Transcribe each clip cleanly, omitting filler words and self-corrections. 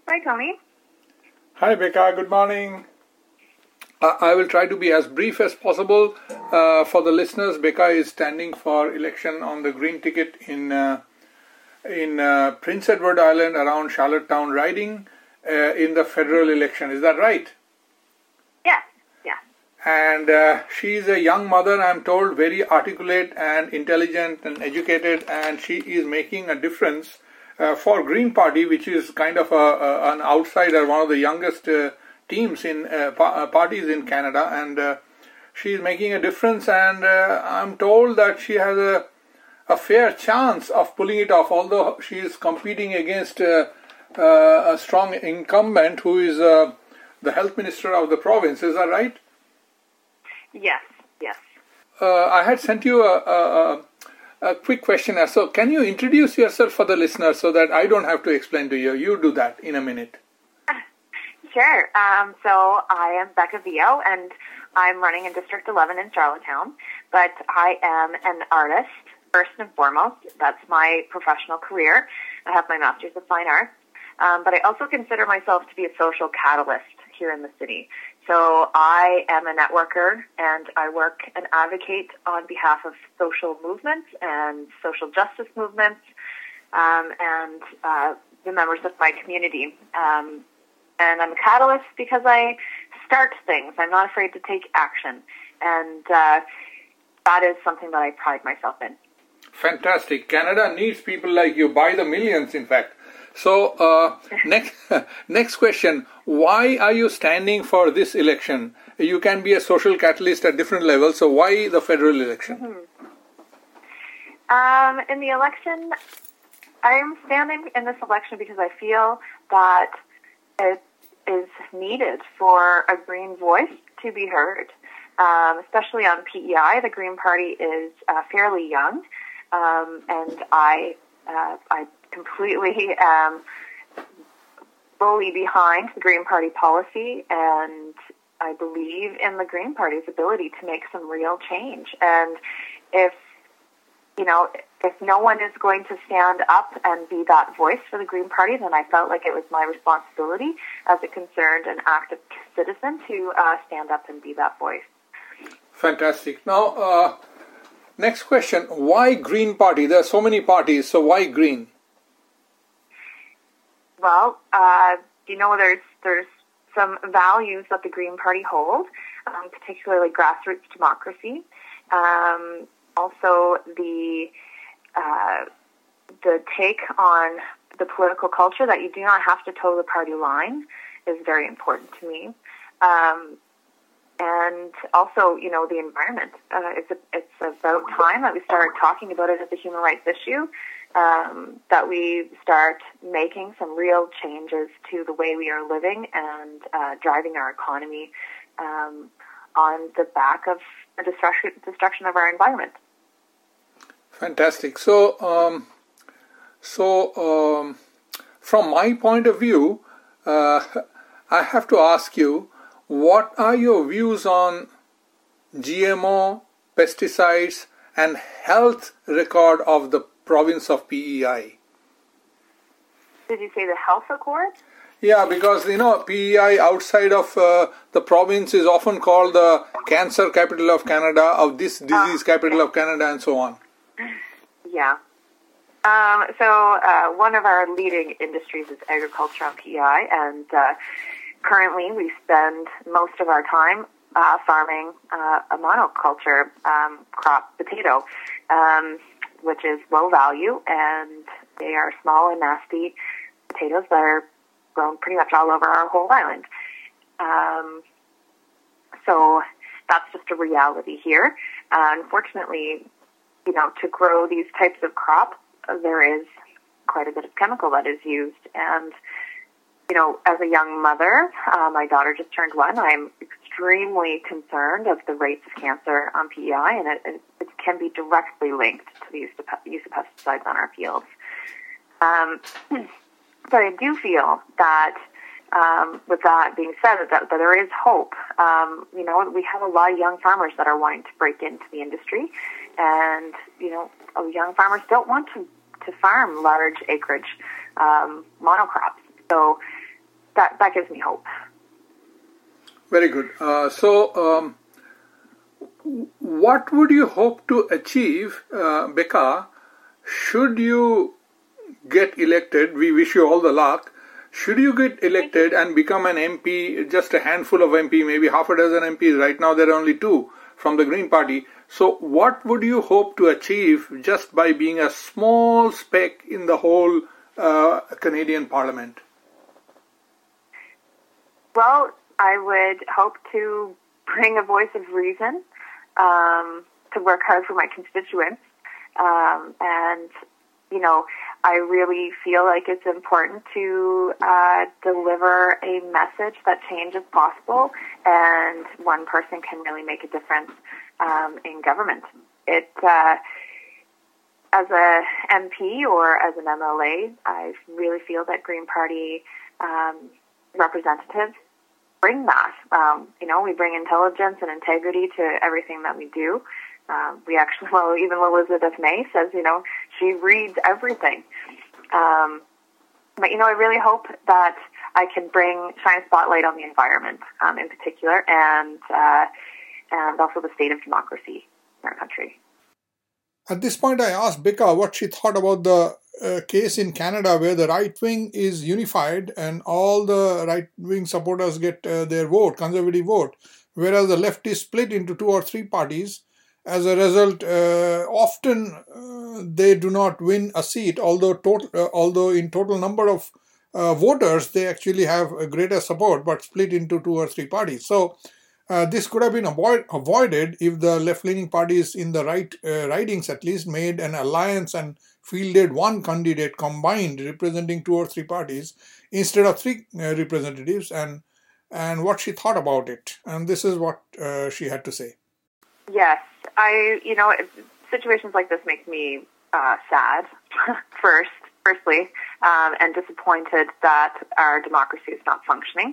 Hi, Tony. Hi, Becca. Good morning. I will try to be as brief as possible for the listeners. Becca is standing for election on the Green ticket in Prince Edward Island around Charlottetown riding in the federal election. Is that right? Yes. Yeah. And she is a young mother, I'm told, very articulate and intelligent and educated, and she is making a difference for Green Party, which is kind of an outsider, one of the youngest teams in parties in Canada, and she is making a difference, and I'm told that she has a fair chance of pulling it off, although she is competing against a strong incumbent who is the health minister of the province. Is that right? Yes. I had sent you a quick questionnaire. So can you introduce yourself for the listeners so that I don't have to explain to you? You do that in a minute. Sure. So I am Becca Vio, and I'm running in District 11 in Charlottetown, but I am an artist, first and foremost. That's my professional career. I have my Master's of Fine Arts, but I also consider myself to be a social catalyst here in the city. So I am a networker, and I work and advocate on behalf of social movements and social justice movements and the members of my community. And I'm a catalyst because I start things. I'm not afraid to take action. And that is something that I pride myself in. Fantastic. Canada needs people like you by the millions, in fact. So next question. Why are you standing for this election? You can be a social catalyst at different levels. So why the federal election? In the election, I'm standing in this election because I feel that it is needed for a Green voice to be heard, especially on PEI. The Green Party is fairly young, and I completely fully behind the Green Party policy, and I believe in the Green Party's ability to make some real change. And if no one is going to stand up and be that voice for the Green Party, then I felt like it was my responsibility as a concerned and active citizen to stand up and be that voice. Fantastic. Now, next question. Why Green Party? There are so many parties, so why Green? Well, there's some values that the Green Party hold, particularly grassroots democracy. Also, the take on the political culture that you do not have to toe the party line is very important to me. And also, the environment. It's about time that we start talking about it as a human rights issue, that we start making some real changes to the way we are living and driving our economy on the back of the destruction of our environment. Fantastic. So from my point of view, I have to ask you, what are your views on GMO, pesticides, and health record of the province of PEI? Did you say the health record? Yeah, because, PEI outside of the province is often called the cancer capital of Canada, of this disease capital of Canada, and so on. Yeah. So one of our leading industries is agriculture on PEI, and currently we spend most of our time farming a monoculture crop, potato, which is low value, and they are small and nasty potatoes that are grown pretty much all over our whole island. So that's just a reality here. Unfortunately, to grow these types of crops, there is quite a bit of chemical that is used. And, as a young mother, my daughter just turned 1, I'm extremely concerned of the rates of cancer on PEI, and it can be directly linked to the use of pesticides on our fields. But I do feel that, with that being said, that there is hope. We have a lot of young farmers that are wanting to break into the industry, and young farmers don't want to farm large acreage monocrops. So that gives me hope. Very good. What would you hope to achieve, Becca, should you get elected? We wish you all the luck. Should you get elected and become an MP, just a handful of MP, maybe half a dozen MPs, right now there are only 2 from the Green Party. So what would you hope to achieve just by being a small speck in the whole Canadian Parliament? Well, I would hope to bring a voice of reason, to work hard for my constituents, and I really feel like it's important to deliver a message that change is possible, and one person can really make a difference in government. As a MP or as an MLA, I really feel that Green Party representatives bring that. We bring intelligence and integrity to everything that we do. We actually, even Elizabeth May says, she reads everything. But, I really hope that I can shine a spotlight on the environment in particular, and also the state of democracy in our country. At this point, I asked Becca what she thought about the case in Canada where the right wing is unified and all the right wing supporters get their vote, conservative vote, whereas the left is split into 2 or 3 parties. As a result, often they do not win a seat, although in total number of voters, they actually have a greater support, but split into 2 or 3 parties. So this could have been avoided if the left-leaning parties in the ridings at least made an alliance and fielded one candidate combined representing 2 or 3 parties instead of 3 representatives, and what she thought about it. And this is what she had to say. Yes, situations like this make me sad, firstly, and disappointed that our democracy is not functioning.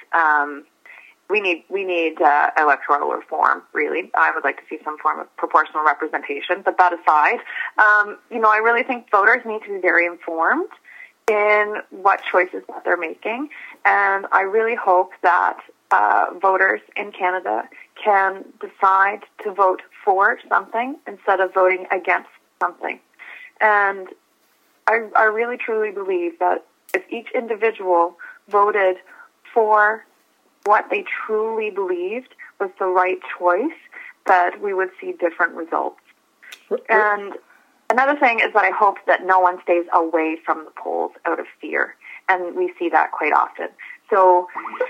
We need electoral reform, really. I would like to see some form of proportional representation. But that aside, I really think voters need to be very informed in what choices that they're making. And I really hope that voters in Canada can decide to vote for something instead of voting against something. And I really truly believe that if each individual voted for what they truly believed was the right choice, that we would see different results. And another thing is that I hope that no one stays away from the polls out of fear. And we see that quite often. So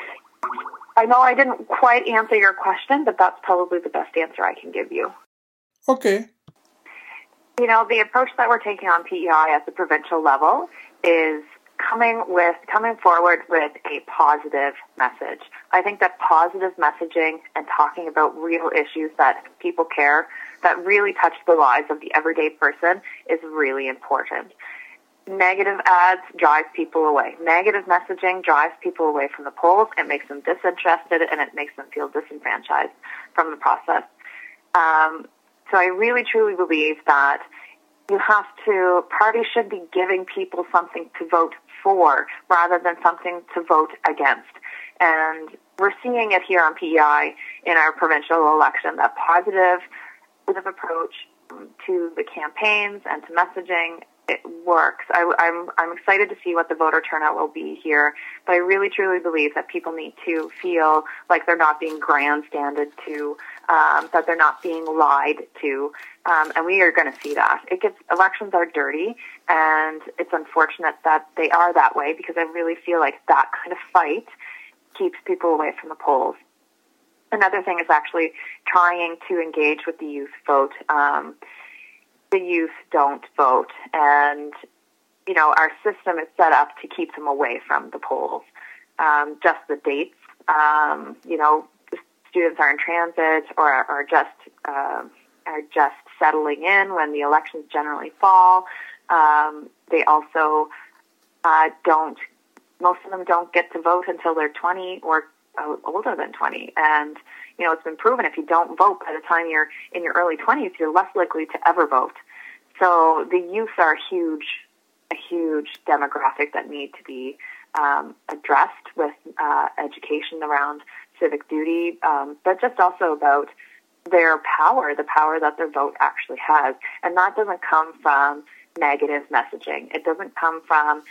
I know I didn't quite answer your question, but that's probably the best answer I can give you. Okay. The approach that we're taking on PEI at the provincial level is coming forward with a positive message. I think that positive messaging and talking about real issues that people care, that really touch the lives of the everyday person, is really important. Negative ads drive people away. Negative messaging drives people away from the polls. It makes them disinterested, and it makes them feel disenfranchised from the process. So I really, truly believe that parties should be giving people something to vote for rather than something to vote against. And we're seeing it here on PEI in our provincial election, that positive approach to the campaigns and to messaging. It works. I'm excited to see what the voter turnout will be here, but I really truly believe that people need to feel like they're not being grandstanded to, that they're not being lied to, and we are going to see that. Elections are dirty, and it's unfortunate that they are that way, because I really feel like that kind of fight keeps people away from the polls. Another thing is actually trying to engage with the youth vote. The youth don't vote, and our system is set up to keep them away from the polls. Just the dates, students are in transit or are just settling in when the elections generally fall. They also most of them don't get to vote until they're 20 or older than 20, and it's been proven if you don't vote by the time you're in your early 20s, you're less likely to ever vote. So the youth are a huge a huge demographic that need to be addressed with education around civic duty, but just also about their power, the power that their vote actually has. And that doesn't come from negative messaging. It doesn't come from,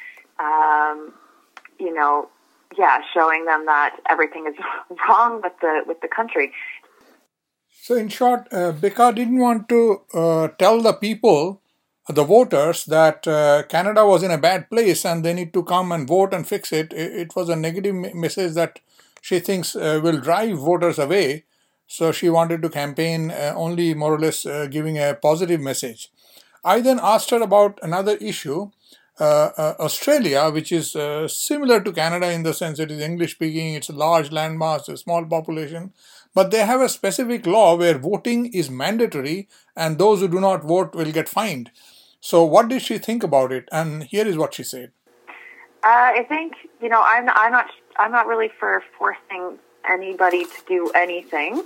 showing them that everything is wrong with the country. So in short, Bika didn't want to tell the people, the voters, that Canada was in a bad place and they need to come and vote and fix it. It was a negative message that she thinks will drive voters away. So she wanted to campaign only more or less giving a positive message. I then asked her about another issue, Australia, which is similar to Canada in the sense it is English speaking, it's a large landmass, a small population, but they have a specific law where voting is mandatory and those who do not vote will get fined. So what did she think about it? And here is what she said. I think, I'm not really for forcing anybody to do anything,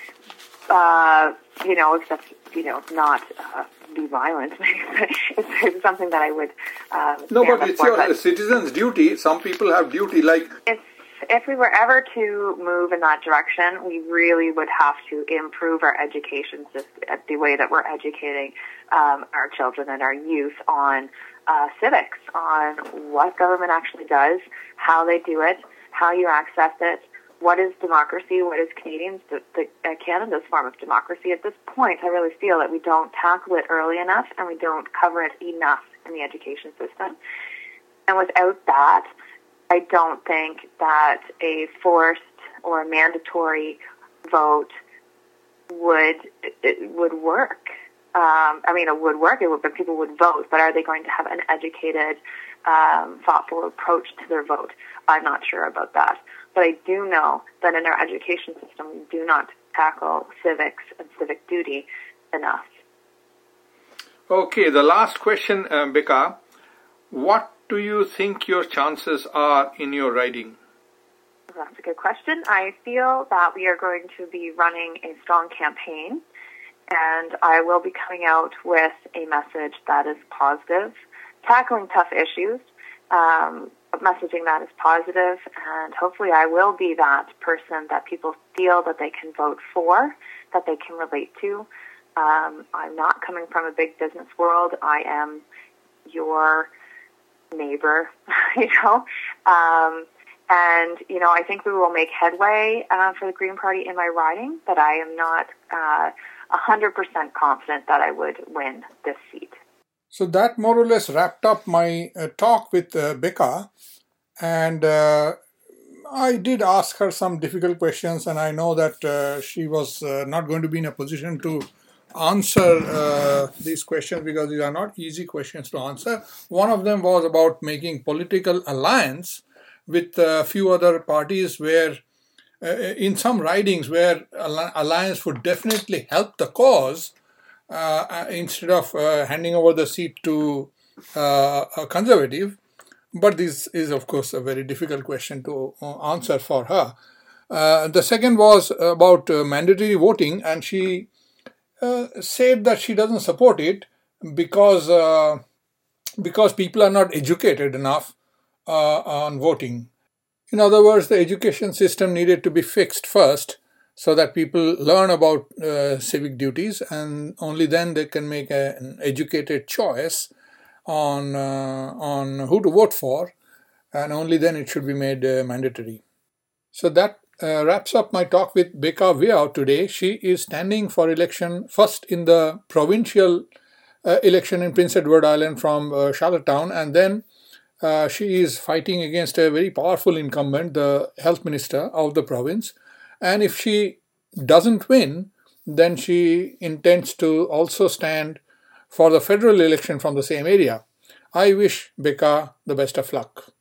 except, not be violent. It's something that I would No, but it's your citizens' duty. Some people have duty, like... If we were ever to move in that direction, we really would have to improve our education system, the way that we're educating our children and our youth on civics, on what government actually does, how they do it, how you access it, what is democracy, what is Canada's form of democracy. At this point, I really feel that we don't tackle it early enough and we don't cover it enough in the education system. And without that, I don't think that a forced or mandatory vote would work. It would work. People would vote, but are they going to have an educated, thoughtful approach to their vote? I'm not sure about that. But I do know that in our education system, we do not tackle civics and civic duty enough. Okay, the last question, Bika. What do you think your chances are in your riding? That's a good question. I feel that we are going to be running a strong campaign, and I will be coming out with a message that is positive, tackling tough issues, messaging that is positive, and hopefully I will be that person that people feel that they can vote for, that they can relate to. I'm not coming from a big business world. I am your neighbor, I think we will make headway for the Green Party in my riding, but I am not 100% confident that I would win this seat. So that more or less wrapped up my talk with Bika, and I did ask her some difficult questions, and I know that she was not going to be in a position to answer these questions because these are not easy questions to answer. One of them was about making political alliance with a few other parties where in some ridings where alliance would definitely help the cause instead of handing over the seat to a conservative. But this is, of course, a very difficult question to answer for her. The second was about mandatory voting, and she said that she doesn't support it because people are not educated enough on voting. In other words, the education system needed to be fixed first so that people learn about civic duties, and only then they can make an educated choice on who to vote for, and only then it should be made mandatory. So that wraps up my talk with Bika Viau today. She is standing for election first in the provincial election in Prince Edward Island from Charlottetown, and then she is fighting against a very powerful incumbent, the health minister of the province. And if she doesn't win, then she intends to also stand for the federal election from the same area. I wish Bika the best of luck.